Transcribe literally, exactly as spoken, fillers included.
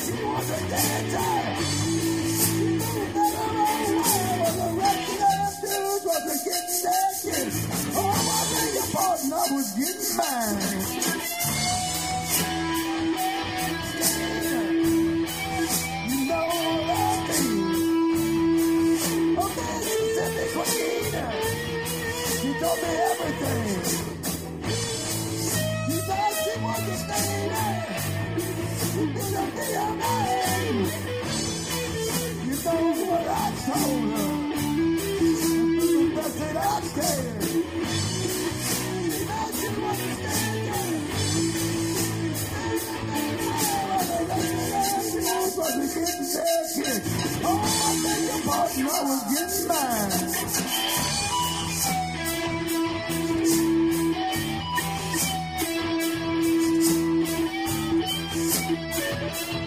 She was a dancer. She knew that her own way was the rest of them dudes was getting their kiss. Oh, I beg your pardon, I was getting mine. You know that thing. Oh, Mississippi Queen. She told me everything. She said she was a lady. She didn't be a man. You know what I told her. That's it, I said. She said she was a lady. I was getting their kiss. Oh, I beg your pardon, I was getting mine. Thank you.